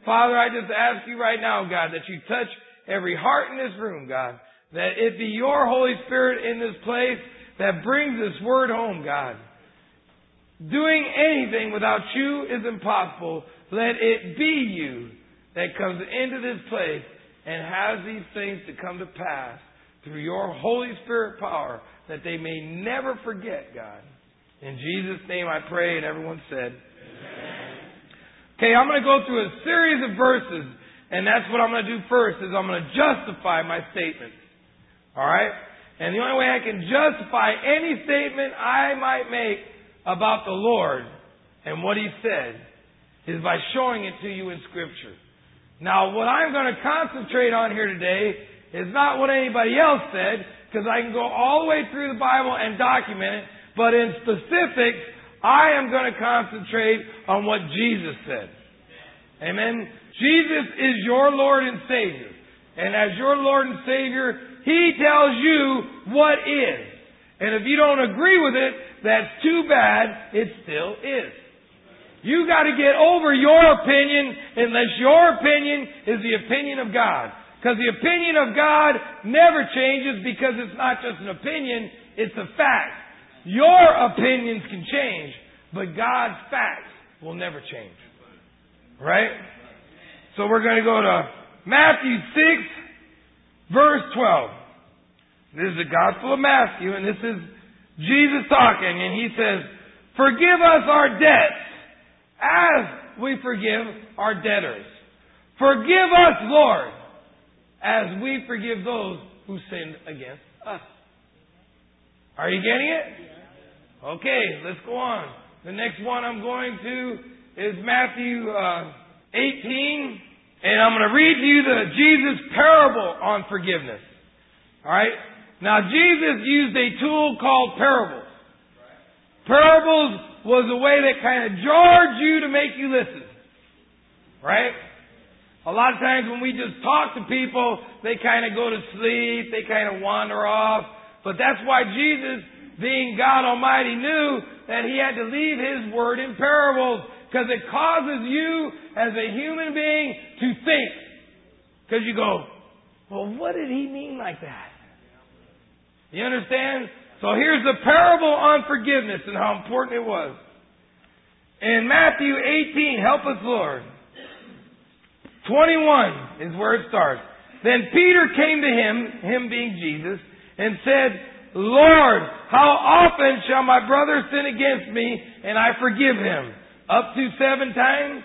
Father, I just ask you right now, God, that you touch every heart in this room, God. That it be your Holy Spirit in this place that brings this word home, God. Doing anything without you is impossible. Let it be you that comes into this place and has these things to come to pass through your Holy Spirit power, that they may never forget, God. In Jesus' name I pray, and everyone said, amen. Okay, I'm going to go through a series of verses, and that's what I'm going to do first, is I'm going to justify my statements. Alright? And the only way I can justify any statement I might make about the Lord and what He said is by showing it to you in Scripture. Now, what I'm going to concentrate on here today is not what anybody else said, because I can go all the way through the Bible and document it, but in specifics, I am going to concentrate on what Jesus said. Amen? Jesus is your Lord and Savior. And as your Lord and Savior, He tells you what is. And if you don't agree with it, that's too bad. It still is. You got to get over your opinion unless your opinion is the opinion of God. Because the opinion of God never changes, because it's not just an opinion, it's a fact. Your opinions can change, but God's facts will never change. Right? So we're going to go to Matthew 6, verse 12. This is the Gospel of Matthew, and this is Jesus talking, and He says, "Forgive us our debts as we forgive our debtors. Forgive us, Lord, as we forgive those who sinned against us." Are you getting it? Okay, let's go on. The next one I'm going to is Matthew 18. And I'm going to read to you the Jesus parable on forgiveness. Alright? Now Jesus used a tool called parables. Parables was a way that kind of jarred you to make you listen. Right? A lot of times when we just talk to people, they kind of go to sleep, they kind of wander off. But that's why Jesus, being God Almighty, knew that He had to leave His Word in parables, because it causes you as a human being to think. Because you go, well, what did He mean like that? You understand? So here's the parable on forgiveness and how important it was. In Matthew 18, help us, Lord. 21 is where it starts. Then Peter came to him being Jesus, and said, "Lord, how often shall my brother sin against me and I forgive him? Up to 7 times?"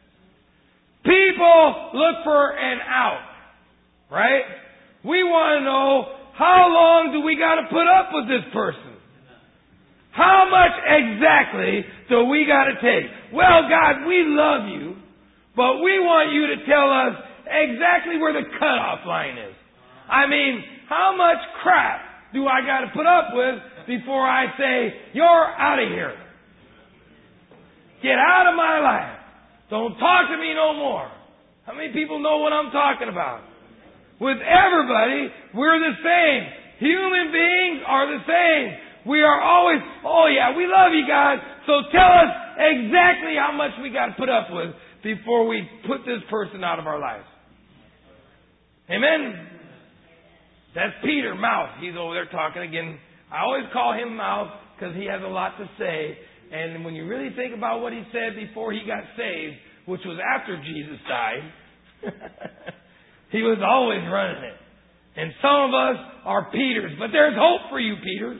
People look for an out. Right? We want to know, how long do we got to put up with this person? How much exactly do we got to take? Well, God, we love you, but we want you to tell us exactly where the cutoff line is. I mean, how much crap do I got to put up with before I say, you're out of here? Get out of my life. Don't talk to me no more. How many people know what I'm talking about? With everybody, we're the same. Human beings are the same. We are always, oh yeah, we love you, God, so tell us exactly how much we got to put up with before we put this person out of our lives. Amen? That's Peter, mouth. He's over there talking again. I always call him mouth because he has a lot to say. And when you really think about what he said before he got saved, which was after Jesus died, he was always running it. And some of us are Peters. But there's hope for you, Peter.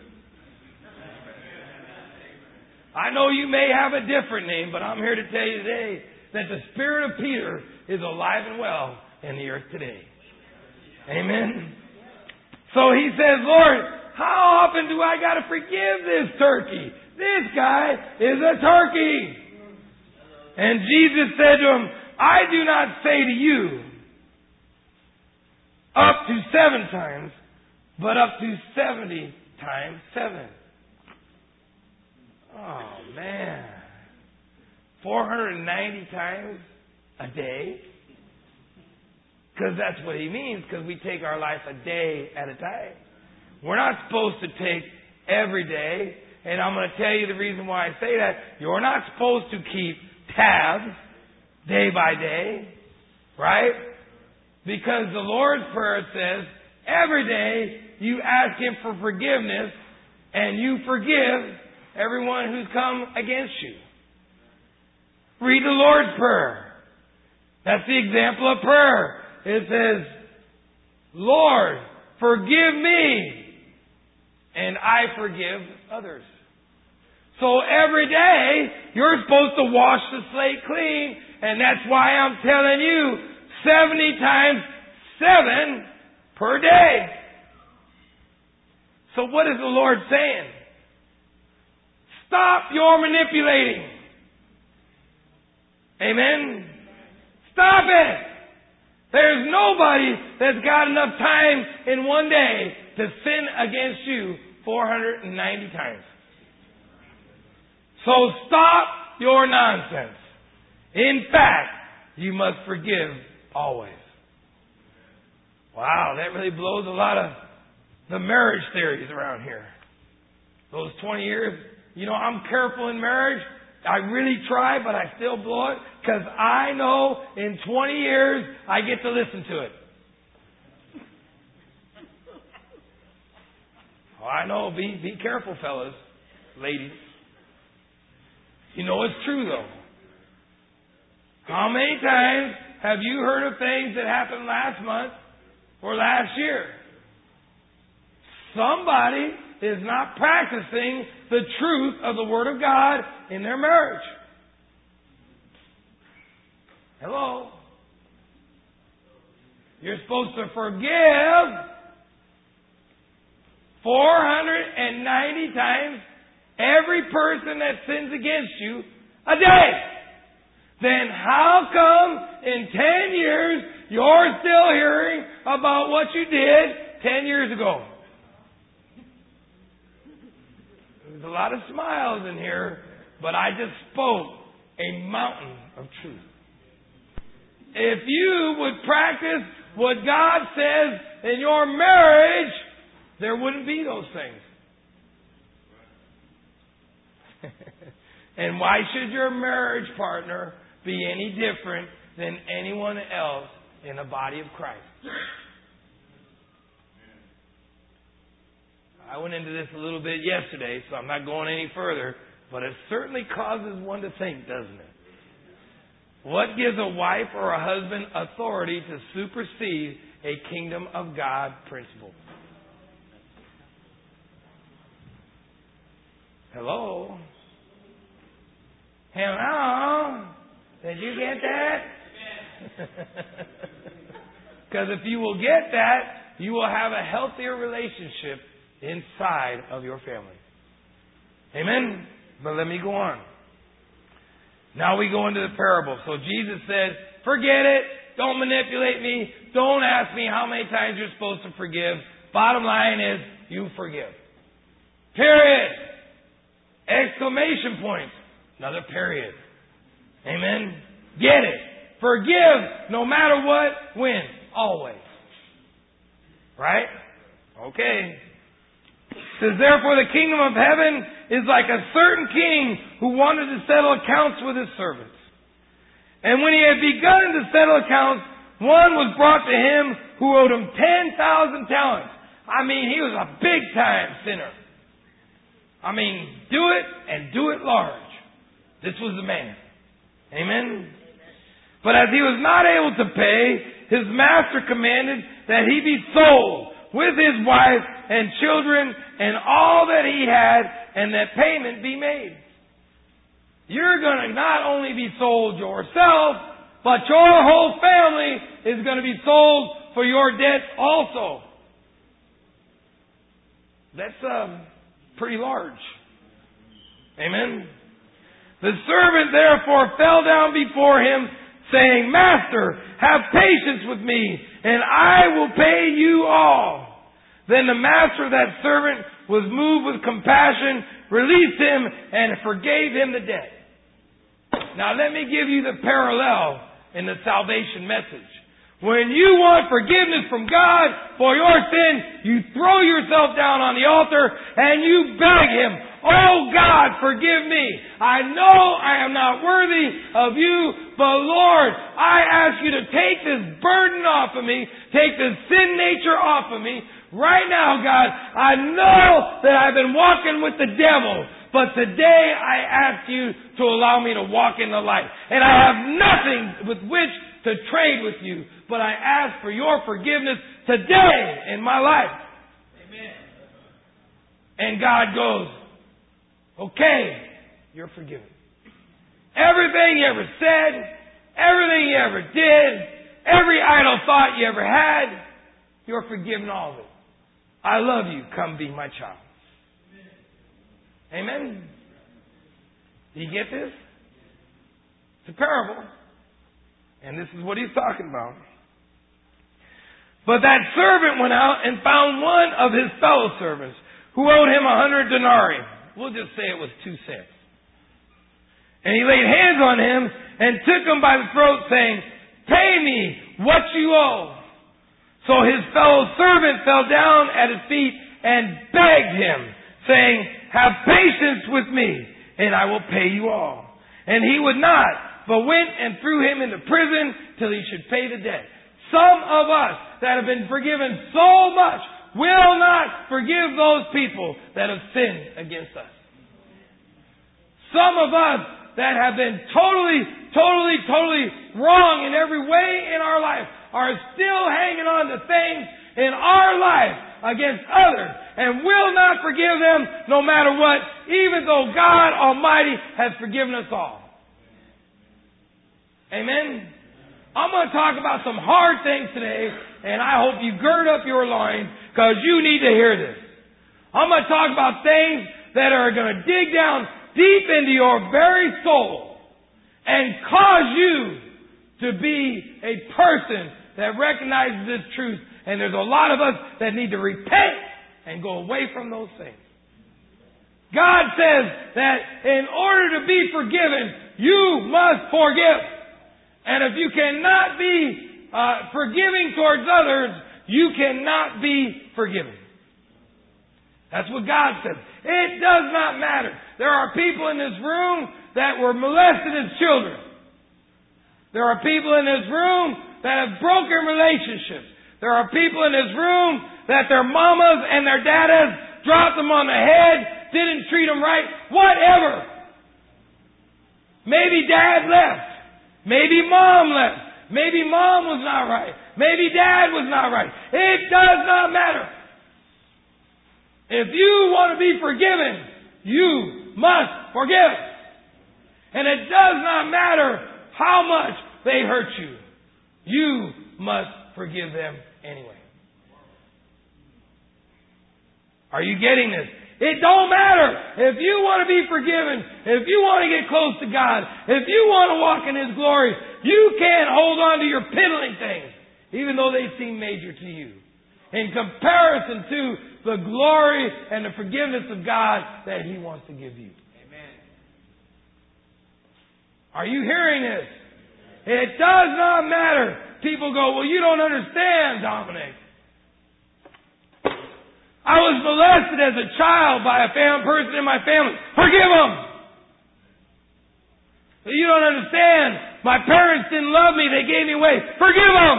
I know you may have a different name, but I'm here to tell you today that the spirit of Peter is alive and well in the earth today. Amen? So he says, Lord, how often do I got to forgive this turkey? This guy is a turkey. And Jesus said to him, I do not say to you up to 7 times, but up to 70 times 7. Oh, man. 490 times a day? Because that's what he means, because we take our life a day at a time. We're not supposed to take every day. And I'm going to tell you the reason why I say that. You're not supposed to keep tabs day by day. Right? Because the Lord's Prayer says, every day you ask Him for forgiveness and you forgive everyone who's come against you. Read the Lord's Prayer. That's the example of prayer. It says, Lord, forgive me, and I forgive others. So every day, you're supposed to wash the slate clean, and that's why I'm telling you, 70 times 7 per day. So what is the Lord saying? Stop your manipulating. Amen? Stop it! There's nobody that's got enough time in one day to sin against you 490 times. So stop your nonsense. In fact, you must forgive always. Wow, that really blows a lot of the marriage theories around here. Those 20 years, I'm careful in marriage. I really try, but I still blow it because I know in 20 years I get to listen to it. Oh, I know. Be careful, fellas, ladies. It's true though. How many times have you heard of things that happened last month or last year? Somebody is not practicing the truth of the Word of God in their marriage. Hello? You're supposed to forgive 490 times every person that sins against you a day. Then how come in 10 years you're still hearing about what you did 10 years ago? There's a lot of smiles in here, but I just spoke a mountain of truth. If you would practice what God says in your marriage, there wouldn't be those things. And why should your marriage partner be any different than anyone else in the body of Christ? I went into this a little bit yesterday, so I'm not going any further, but it certainly causes one to think, doesn't it? What gives a wife or a husband authority to supersede a kingdom of God principle? Hello? Hello? Did you get that? Because if you will get that, you will have a healthier relationship inside of your family. Amen? But let me go on. Now we go into the parable. So Jesus said, forget it. Don't manipulate me. Don't ask me how many times you're supposed to forgive. Bottom line is, you forgive. Period. Exclamation points. Another period. Amen? Get it. Forgive no matter what, when, always. Right? Okay. It says, therefore the kingdom of heaven is like a certain king who wanted to settle accounts with his servants. And when he had begun to settle accounts, one was brought to him who owed him 10,000 talents. He was a big time sinner. Do it and do it large. This was the man. Amen? But as he was not able to pay, his master commanded that he be sold with his wife and children and all that he had, and that payment be made. You're going to not only be sold yourself, but your whole family is going to be sold for your debts also. That's pretty large. Amen? The servant therefore fell down before him, saying, Master, have patience with me, and I will pay you all. Then the master of that servant was moved with compassion, released him, and forgave him the debt. Now let me give you the parallel in the salvation message. When you want forgiveness from God for your sin, you throw yourself down on the altar and you beg Him, "Oh God, forgive me. I know I am not worthy of you, but Lord, I ask you to take this burden off of me, take this sin nature off of me. Right now, God, I know that I've been walking with the devil, but today I ask you to allow me to walk in the light. And I have nothing with which to trade with you, but I ask for your forgiveness today in my life." Amen. And God goes, "Okay, you're forgiven. Everything you ever said, everything you ever did, every idle thought you ever had, you're forgiven all of it. I love you. Come be my child." Amen? Do you get this? It's a parable. And this is what he's talking about. "But that servant went out and found one of his fellow servants who owed him 100 denarii. We'll just say it was 2 cents. "And he laid hands on him and took him by the throat, saying, 'Pay me what you owe.' So his fellow servant fell down at his feet and begged him, saying, 'Have patience with me, and I will pay you all.' And he would not, but went and threw him into prison till he should pay the debt." Some of us that have been forgiven so much will not forgive those people that have sinned against us. Some of us that have been totally wrong in every way in our life are still hanging on to things in our life against others and will not forgive them no matter what, even though God Almighty has forgiven us all. Amen? I'm going to talk about some hard things today, and I hope you gird up your loins because you need to hear this. I'm going to talk about things that are going to dig down deep into your very soul and cause you to be a person that recognizes this truth. And there's a lot of us that need to repent and go away from those things. God says that in order to be forgiven, you must forgive. And if you cannot be forgiving towards others, you cannot be forgiven. That's what God says. It does not matter. There are people in this room that were molested as children. There are people in this room that have broken relationships. There are people in this room that their mamas and their daddas dropped them on the head, didn't treat them right, whatever. Maybe dad left. Maybe mom left. Maybe mom was not right. Maybe dad was not right. It does not matter. If you want to be forgiven, you must forgive. And it does not matter how much they hurt you. You must forgive them anyway. Are you getting this? It don't matter. If you want to be forgiven, if you want to get close to God, if you want to walk in His glory, you can't hold on to your piddling things, even though they seem major to you, in comparison to the glory and the forgiveness of God that He wants to give you. Amen. Are you hearing this? It does not matter. People go, "Well, you don't understand, Dominic. I was molested as a child by a person in my family. Forgive them. You don't understand. My parents didn't love me. They gave me away. Forgive them."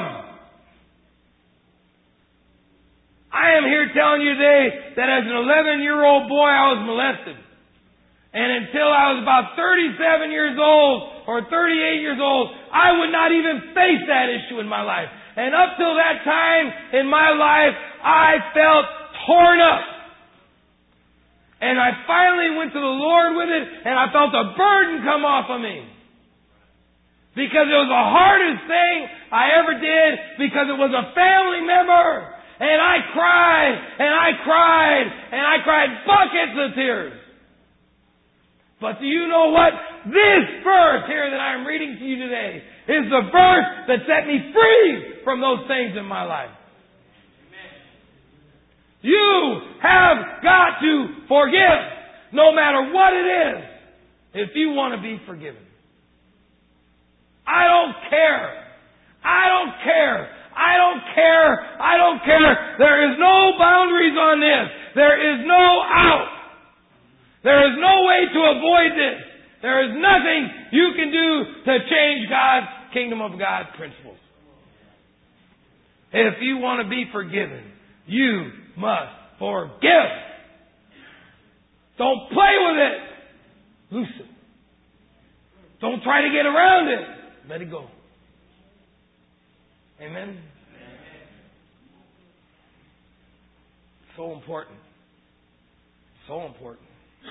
I am here telling you today that as an 11-year-old boy, I was molested. And until I was about 37 years old or 38 years old, I would not even face that issue in my life. And up till that time in my life, I felt torn up. And I finally went to the Lord with it, and I felt a burden come off of me. Because it was the hardest thing I ever did, because it was a family member. And I cried, and I cried, and I cried buckets of tears. But do you know what? This verse here that I'm reading to you today is the verse that set me free from those things in my life. You have got to forgive, no matter what it is, if you want to be forgiven. I don't care. I don't care don't care. There is no boundaries on this. There is no out. There is no way to avoid this. There is nothing you can do to change God's kingdom of God principles. If you want to be forgiven, you must forgive. Don't play with it. Loose it. Don't try to get around it. Let it go. Amen? So important. So important.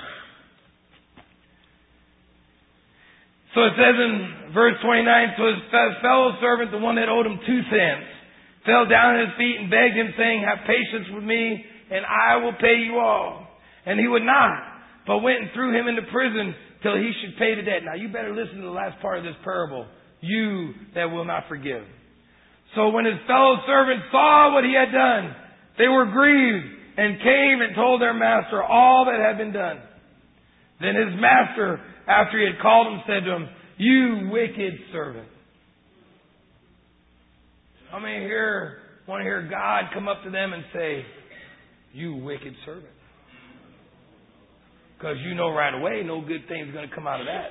So it says in verse 29, so his fellow servant, the one that owed him 2 cents, fell down at his feet and begged him, saying, have patience with me, and I will pay you all. And he would not, but went and threw him into prison till he should pay the debt. Now you better listen to the last part of this parable. You that will not forgive. So when his fellow servants saw what he had done, they were grieved and came and told their master all that had been done. Then his master, after he had called him, said to him, you wicked servant. How many here want to hear God come up to them and say, you wicked servant? Because you know right away no good thing is going to come out of that.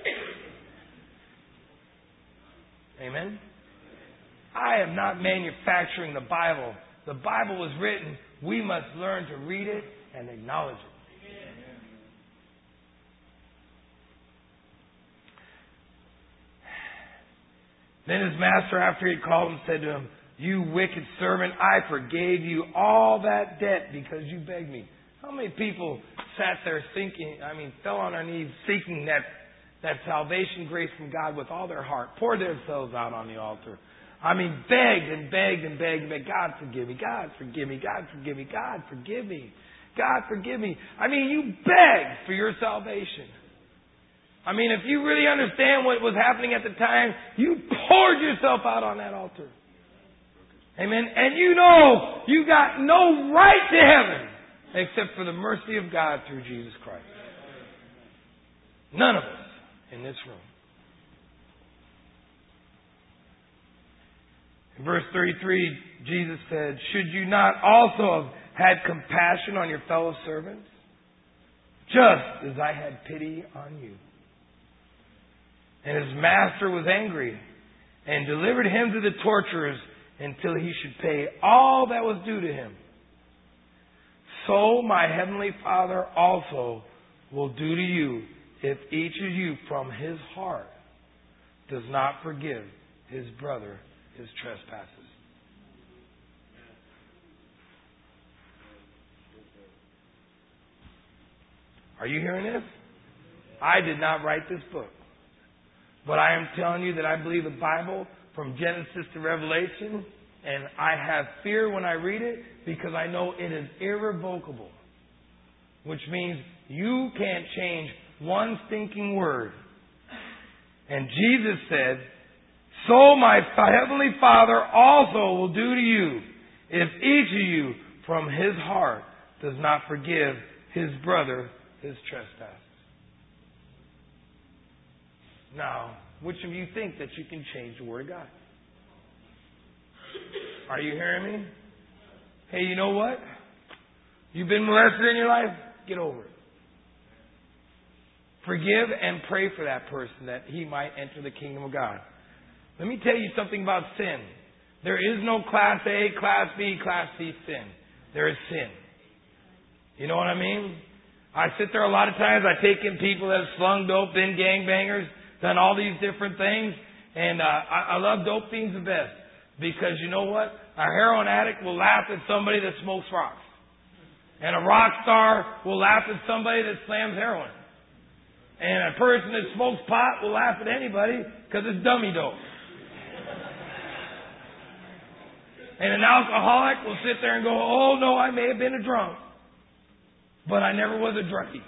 Amen? I am not manufacturing the Bible. The Bible was written. We must learn to read it and acknowledge it. Then his master, after he had called him, said to him, you wicked servant, I forgave you all that debt because you begged me. How many people sat there fell on their knees seeking that salvation grace from God with all their heart, poured themselves out on the altar. Begged and begged and begged and begged. God forgive me. God forgive me. God forgive me. God forgive me. God forgive me. You begged for your salvation. If you really understand what was happening at the time, you poured yourself out on that altar. Amen. And you know you got no right to heaven except for the mercy of God through Jesus Christ. None of us in this room. In verse 33, Jesus said, should you not also have had compassion on your fellow servants, just as I had pity on you? And his master was angry and delivered him to the torturers until he should pay all that was due to him. So my heavenly Father also will do to you if each of you from his heart does not forgive his brother his trespasses. Are you hearing this? I did not write this book. But I am telling you that I believe the Bible from Genesis to Revelation, and I have fear when I read it because I know it is irrevocable. Which means you can't change one stinking word. And Jesus said, so my heavenly Father also will do to you if each of you from his heart does not forgive his brother his trespasses. Now, which of you think that you can change the Word of God? Are you hearing me? Hey, you know what? You've been molested in your life? Get over it. Forgive and pray for that person that he might enter the kingdom of God. Let me tell you something about sin. There is no Class A, Class B, Class C sin. There is sin. You know what I mean? I sit there a lot of times. I take in people that have slung dope, been gangbangers, done all these different things. And I love dope fiends the best. Because you know what? A heroin addict will laugh at somebody that smokes rocks. And a rock star will laugh at somebody that slams heroin. And a person that smokes pot will laugh at anybody because it's dummy dope. And an alcoholic will sit there and go, oh no, I may have been a drunk, but I never was a druggie.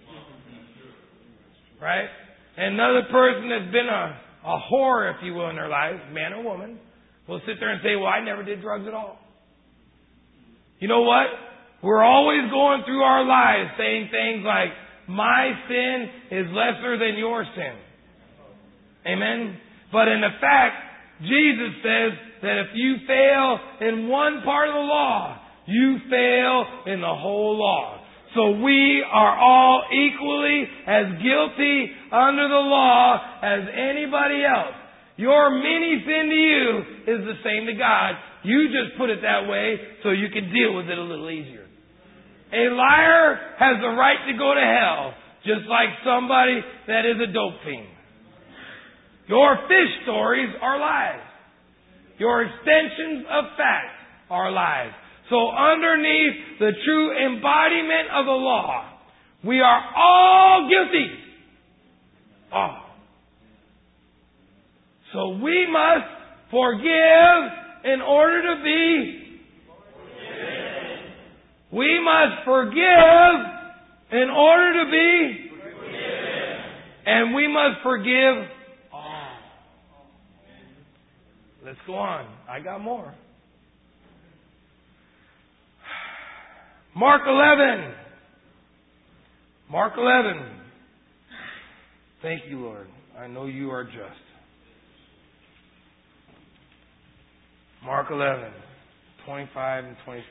Right? And another person that's been a whore, if you will, in their life, man or woman, will sit there and say, well, I never did drugs at all. You know what? We're always going through our lives saying things like, my sin is lesser than your sin. Amen? But in the fact, Jesus says that if you fail in one part of the law, you fail in the whole law. So we are all equally as guilty under the law as anybody else. Your mini sin to you is the same to God. You just put it that way so you can deal with it a little easier. A liar has the right to go to hell, just like somebody that is a dope fiend. Your fish stories are lies. Your extensions of fact are lies. So underneath the true embodiment of the law, we are all guilty. All. So we must forgive in order to be forgiven. We must forgive in order to be forgiven. And we must forgive all. Let's go on. I got more. Mark 11. Mark 11. Thank you, Lord. I know you are just. Mark 11, 25 and 26.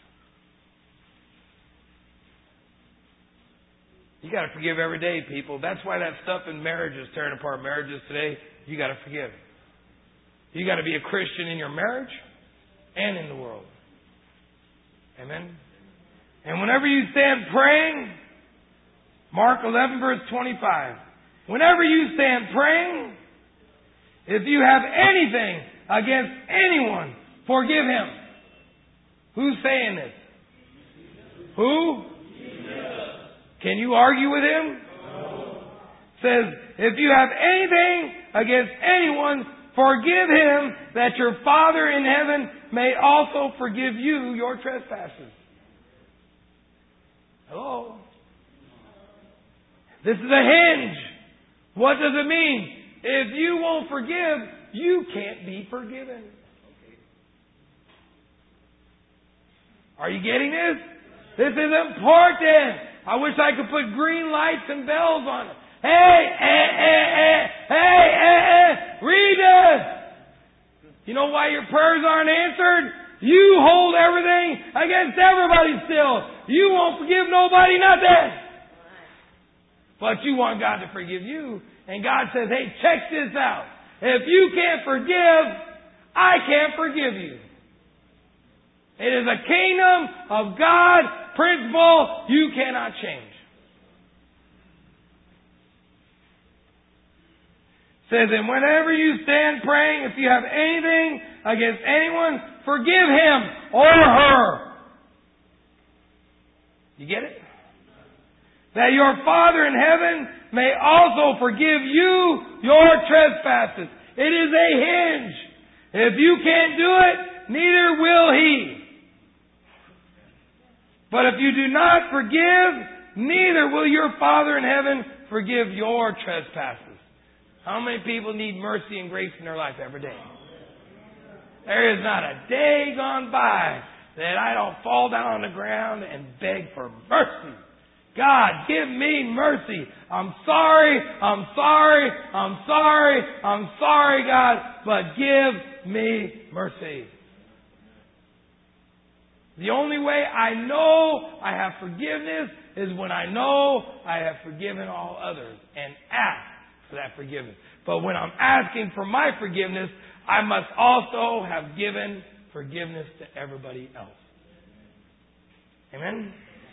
You got to forgive every day, people. That's why that stuff in marriage is tearing apart marriages today. You got to forgive. You got to be a Christian in your marriage and in the world. Amen. And whenever you stand praying, Mark 11 verse 25. Whenever you stand praying, if you have anything against anyone, forgive him. Who's saying this? Who? Can you argue with him? No. Says, if you have anything against anyone, forgive him, that your Father in heaven may also forgive you your trespasses. Hello? This is a hinge. What does it mean? If you won't forgive, you can't be forgiven. Are you getting this? This is important. I wish I could put green lights and bells on it. Read this. You know why your prayers aren't answered? You hold everything against everybody still. You won't forgive nobody nothing. But you want God to forgive you. And God says, hey, check this out. If you can't forgive, I can't forgive you. It is a kingdom of God principle you cannot change. It says, and whenever you stand praying, if you have anything against anyone, forgive him or her. You get it? That your Father in heaven may also forgive you your trespasses. It is a hinge. If you can't do it, neither will he. But if you do not forgive, neither will your Father in heaven forgive your trespasses. How many people need mercy and grace in their life every day? There is not a day gone by that I don't fall down on the ground and beg for mercy. God, give me mercy. I'm sorry, I'm sorry, I'm sorry, I'm sorry, God, but give me mercy. The only way I know I have forgiveness is when I know I have forgiven all others and ask for that forgiveness. But when I'm asking for my forgiveness, I must also have given forgiveness to everybody else. Amen?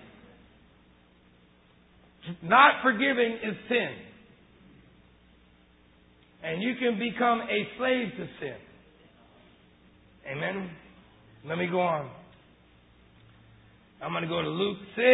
Not forgiving is sin. And you can become a slave to sin. Amen? Let me go on. I'm going to go to Luke 6,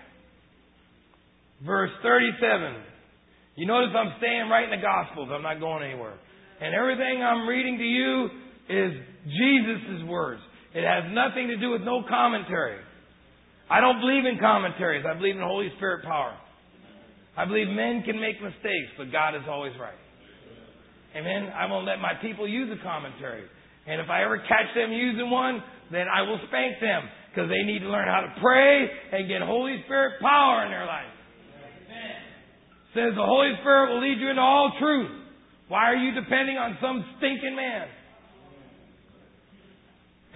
verse 37. You notice I'm staying right in the Gospels. I'm not going anywhere. And everything I'm reading to you is Jesus' words. It has nothing to do with no commentary. I don't believe in commentaries. I believe in Holy Spirit power. I believe men can make mistakes, but God is always right. Amen? I won't let my people use a commentary. And if I ever catch them using one, then I will spank them. Because they need to learn how to pray and get Holy Spirit power in their life. Amen. It says the Holy Spirit will lead you into all truth. Why are you depending on some stinking man?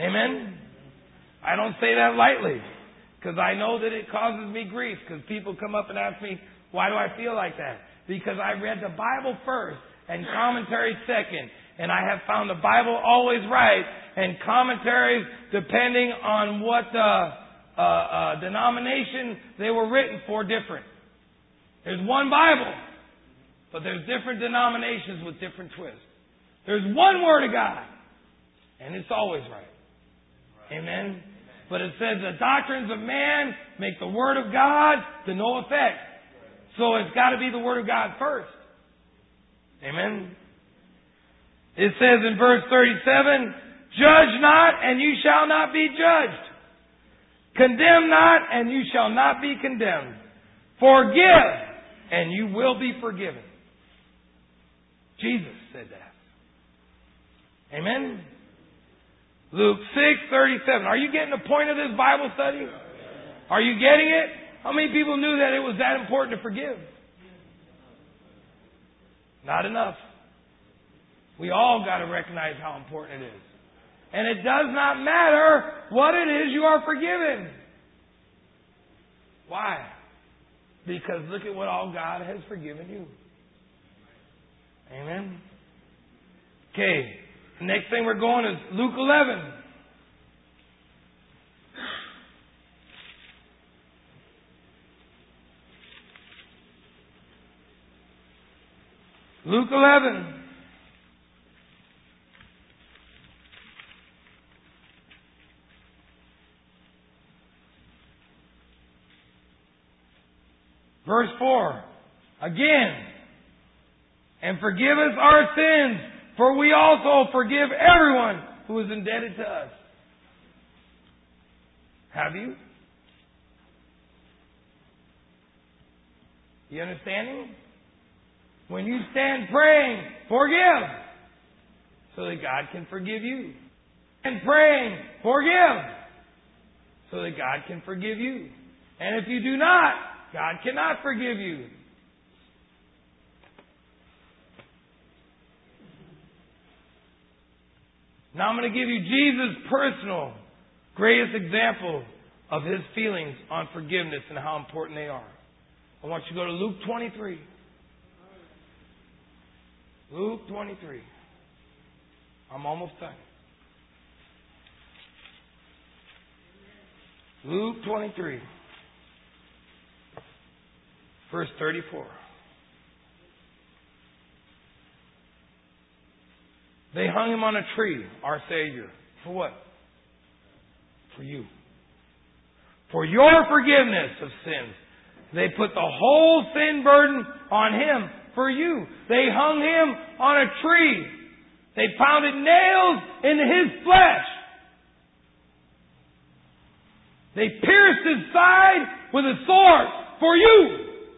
Amen? I don't say that lightly, because I know that it causes me grief, because people come up and ask me, why do I feel like that? Because I read the Bible first and commentary second. And I have found the Bible always right and commentaries depending on what denomination they were written for different. There's one Bible, but there's different denominations with different twists. There's one Word of God, and it's always right. Amen? But it says the doctrines of man make the Word of God to no effect. So it's got to be the Word of God first. Amen? It says in verse 37, judge not, and you shall not be judged. Condemn not, and you shall not be condemned. Forgive, and you will be forgiven. Jesus said that. Amen? Luke 6:37. Are you getting the point of this Bible study? Are you getting it? How many people knew that it was that important to forgive? Not enough. We all got to recognize how important it is. And it does not matter what it is you are forgiven. Why? Because look at what all God has forgiven you. Amen? Okay. The next thing we're going is Luke 11. Luke 11. Verse 4. Again. And forgive us our sins, for we also forgive everyone who is indebted to us. Have you? You understanding? When you stand praying, forgive, so that God can forgive you. And praying, forgive, so that God can forgive you. And if you do not, God cannot forgive you. Now I'm going to give you Jesus' personal greatest example of His feelings on forgiveness and how important they are. I want you to go to Luke 23. Luke 23. I'm almost done. Luke 23. Verse 34. They hung Him on a tree, our Savior. For what? For you. For your forgiveness of sins. They put the whole sin burden on Him for you. They hung Him on a tree. They pounded nails into His flesh. They pierced His side with a sword for you.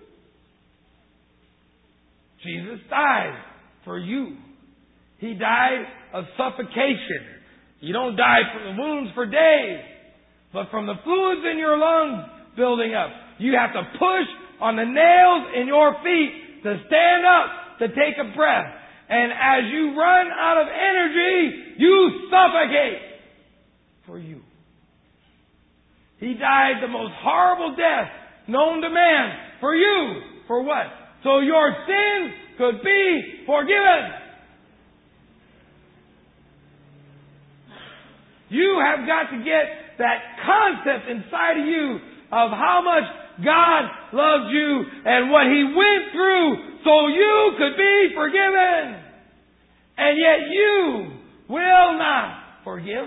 Jesus died for you. He died of suffocation. You don't die from the wounds for days, but from the fluids in your lungs building up. You have to push on the nails in your feet to stand up, to take a breath. And as you run out of energy, you suffocate for you. He died the most horrible death known to man for you. For what? So your sins could be forgiven. You have got to get that concept inside of you of how much God loved you and what He went through so you could be forgiven. And yet you will not forgive.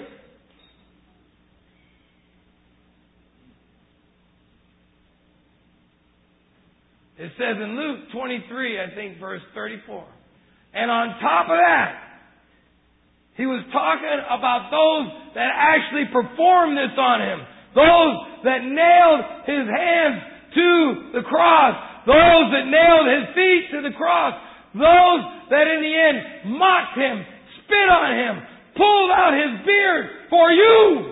It says in Luke 23, I think, verse 34. And on top of that, He was talking about those that actually performed this on Him. Those that nailed His hands to the cross. Those that nailed His feet to the cross. Those that in the end mocked Him, spit on Him, pulled out His beard for you.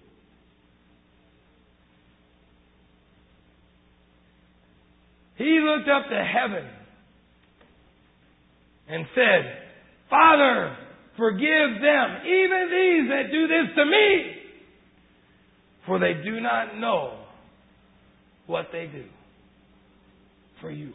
He looked up to heaven and said, Father, forgive them, even these that do this to me, for they do not know what they do. For you.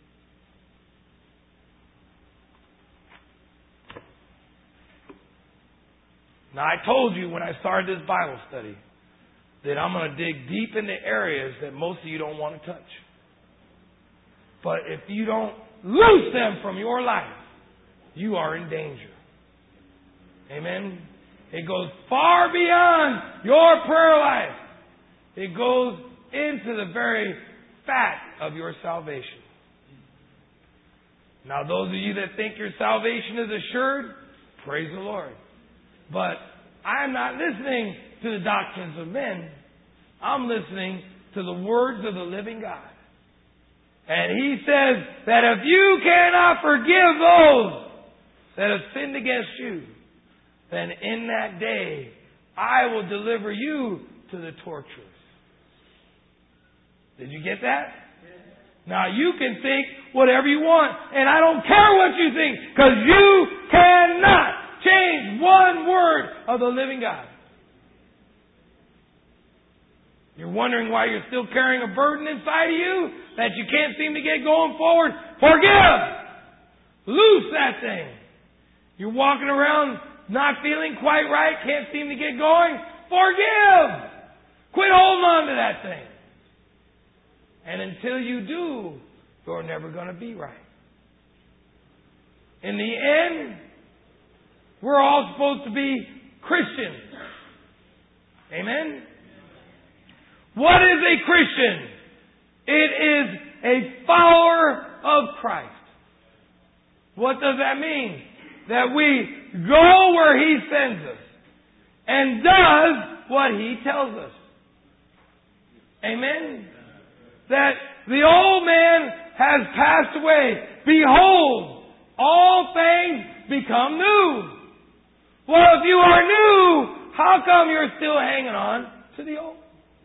Now, I told you when I started this Bible study that I'm going to dig deep into areas that most of you don't want to touch. But if you don't loose them from your life, you are in danger. Amen? It goes far beyond your prayer life. It goes into the very fact of your salvation. Now, those of you that think your salvation is assured, praise the Lord. But I'm not listening to the doctrines of men. I'm listening to the words of the living God. And He says that if you cannot forgive those that have sinned against you, then in that day I will deliver you to the torturers. Did you get that? Now you can think whatever you want, and I don't care what you think, because you cannot change one word of the living God. You're wondering why you're still carrying a burden inside of you that you can't seem to get going forward. Forgive! Loose that thing. You're walking around not feeling quite right, can't seem to get going. Forgive! Quit holding on to that thing. And until you do, you're never going to be right. In the end, we're all supposed to be Christians. Amen? What is a Christian? It is a follower of Christ. What does that mean? That we go where He sends us and does what He tells us. Amen? That the old man has passed away. Behold, all things become new. Well, if you are new, how come you're still hanging on to the old?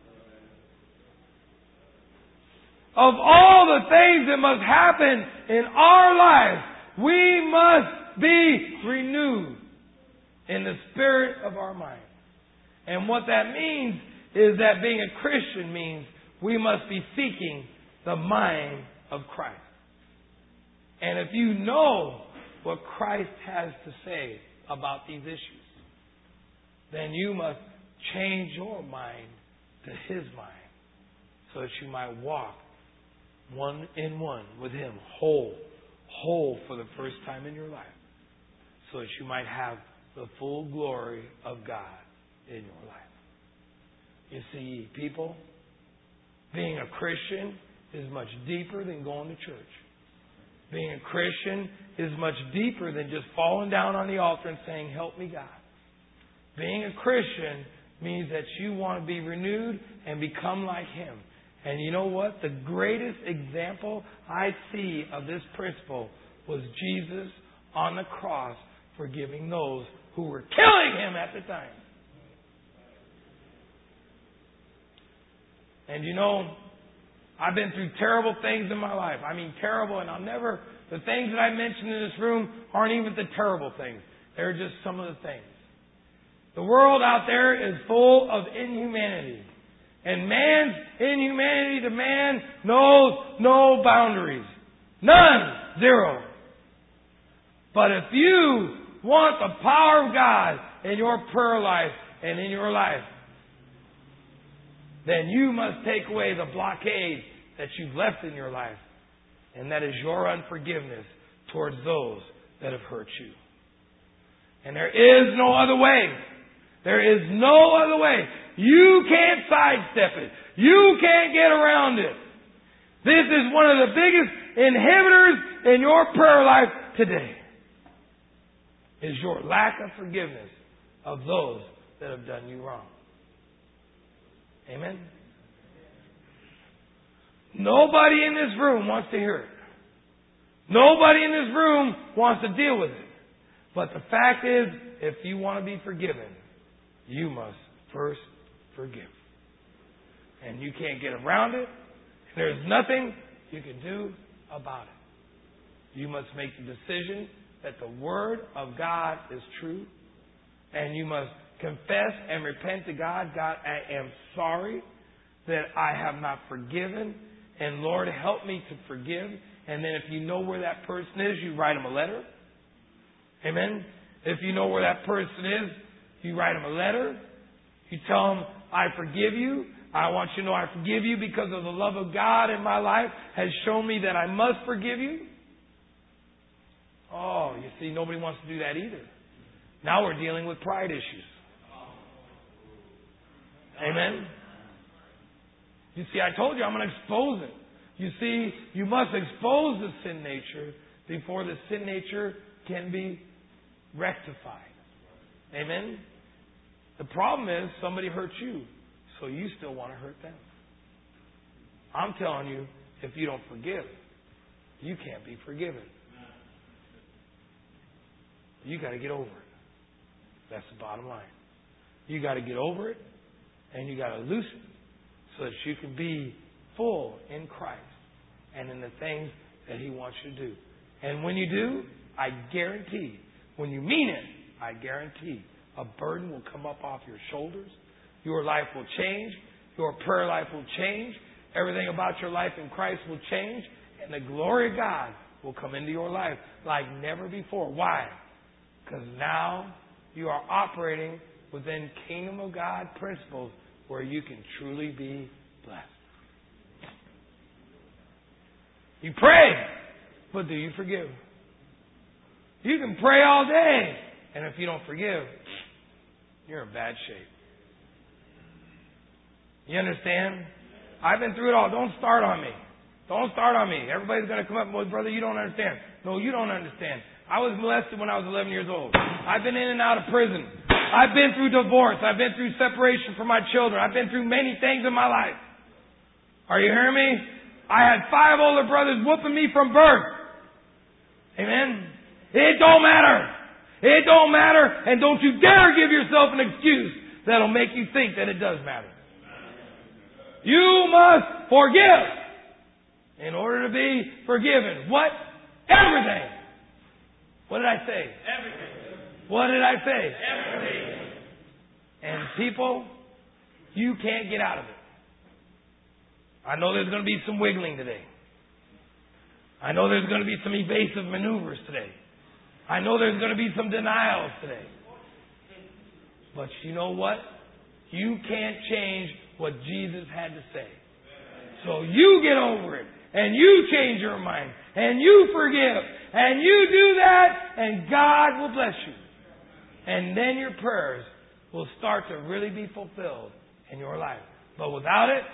Of all the things that must happen in our life, we must be renewed in the spirit of our mind. And what that means is that being a Christian means we must be seeking the mind of Christ. And if you know what Christ has to say about these issues, then you must change your mind to His mind so that you might walk one in one with Him, whole for the first time in your life, so that you might have the full glory of God in your life. You see, people, being a Christian is much deeper than going to church. Being a Christian is much deeper than just falling down on the altar and saying, "Help me, God." Being a Christian means that you want to be renewed and become like Him. And you know what? The greatest example I see of this principle was Jesus on the cross forgiving those who were killing Him at the time. And you know, I've been through terrible things in my life. I mean, terrible, and the things that I mentioned in this room aren't even the terrible things. They're just some of the things. The world out there is full of inhumanity. And man's inhumanity to man knows no boundaries. None. Zero. But if you want the power of God in your prayer life and in your life, then you must take away the blockade that you've left in your life. And that is your unforgiveness towards those that have hurt you. And there is no other way. There is no other way. You can't sidestep it. You can't get around it. This is one of the biggest inhibitors in your prayer life today. Is your lack of forgiveness of those that have done you wrong. Amen? Nobody in this room wants to hear it. Nobody in this room wants to deal with it. But the fact is, if you want to be forgiven, you must first forgive. And you can't get around it. There's nothing you can do about it. You must make the decision that the Word of God is true. And you must confess and repent to God. God, I am sorry that I have not forgiven. And Lord, help me to forgive. And then if you know where that person is, you write them a letter. Amen. If you know where that person is, you write them a letter. You tell them, I forgive you. I want you to know I forgive you because of the love of God in my life has shown me that I must forgive you. Oh, you see, nobody wants to do that either. Now we're dealing with pride issues. Amen. You see, I told you I'm going to expose it. You see, you must expose the sin nature before the sin nature can be rectified. Amen. The problem is somebody hurt you, so you still want to hurt them. I'm telling you, if you don't forgive, you can't be forgiven. You got to get over it. That's the bottom line. You got to get over it, and you got to loose it so that you can be full in Christ and in the things that He wants you to do. And when you do, I guarantee, when you mean it, I guarantee a burden will come up off your shoulders. Your life will change. Your prayer life will change. Everything about your life in Christ will change. And the glory of God will come into your life like never before. Why? Because now you are operating within Kingdom of God principles where you can truly be blessed. You pray, but do you forgive? You can pray all day, and if you don't forgive, you're in bad shape. You understand? I've been through it all. Don't start on me. Don't start on me. Everybody's going to come up and say, brother, you don't understand. No, you don't understand. I was molested when I was 11 years old. I've been in and out of prison. I've been through divorce. I've been through separation from my children. I've been through many things in my life. Are you hearing me? I had 5 older brothers whooping me from birth. Amen? It don't matter. It don't matter. And don't you dare give yourself an excuse that'll make you think that it does matter. You must forgive in order to be forgiven. What? Everything. What did I say? Everything. What did I say? Everything. And people, you can't get out of it. I know there's going to be some wiggling today. I know there's going to be some evasive maneuvers today. I know there's going to be some denials today. But you know what? You can't change what Jesus had to say. So you get over it. And you change your mind. And you forgive. And you do that. And God will bless you. And then your prayers will start to really be fulfilled in your life. But without it,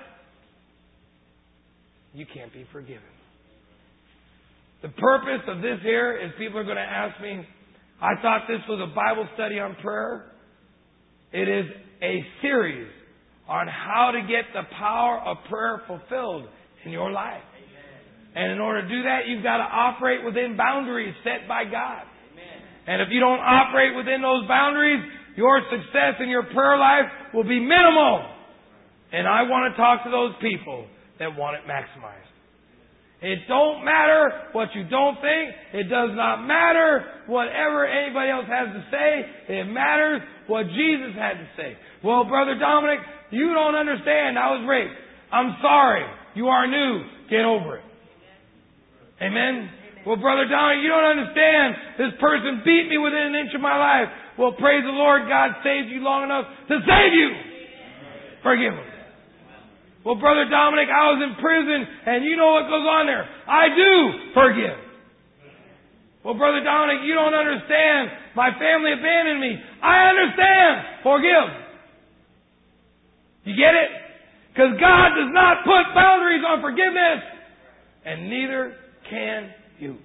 you can't be forgiven. The purpose of this here is people are going to ask me, I thought this was a Bible study on prayer. It is a series on how to get the power of prayer fulfilled in your life. And in order to do that, you've got to operate within boundaries set by God. And if you don't operate within those boundaries, your success in your prayer life will be minimal. And I want to talk to those people that want it maximized. It don't matter what you don't think. It does not matter whatever anybody else has to say. It matters what Jesus had to say. Well, Brother Dominic, you don't understand. I was raped. I'm sorry. You are new. Get over it. Amen? Well, Brother Dominic, you don't understand. This person beat me within an inch of my life. Well, praise the Lord. God saved you long enough to save you. Forgive him. Well, Brother Dominic, I was in prison, and you know what goes on there. I do forgive. Well, Brother Dominic, you don't understand. My family abandoned me. I understand. Forgive. You get it? Because God does not put boundaries on forgiveness, and neither can you.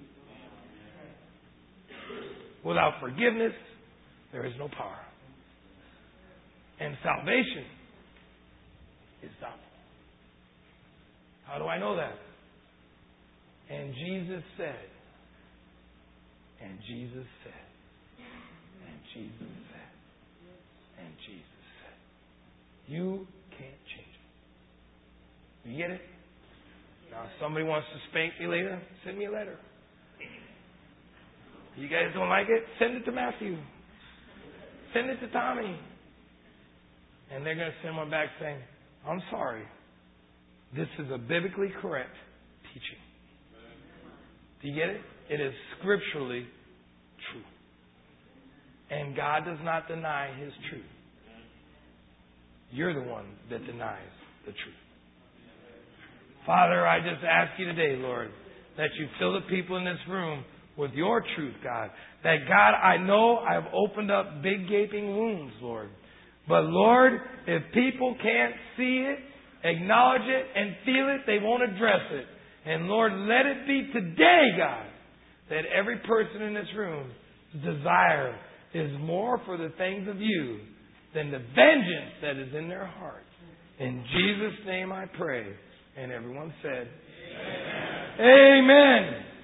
Without forgiveness, there is no power. And salvation is doubtful. How do I know that? And Jesus said, and Jesus said, and Jesus said, and Jesus said. You can't change it. You get it? Now, if somebody wants to spank me later, send me a letter. You guys don't like it? Send it to Matthew. Send it to Tommy. And they're going to send one back saying, I'm sorry. This is a biblically correct teaching. Do you get it? It is scripturally true. And God does not deny His truth. You're the one that denies the truth. Father, I just ask you today, Lord, that you fill the people in this room with your truth, God. That, God, I know I've opened up big gaping wounds, Lord. But, Lord, if people can't see it, acknowledge it, and feel it, they won't address it. And, Lord, let it be today, God, that every person in this room's desire is more for the things of you than the vengeance that is in their heart. In Jesus' name I pray. And everyone said, Amen. Amen.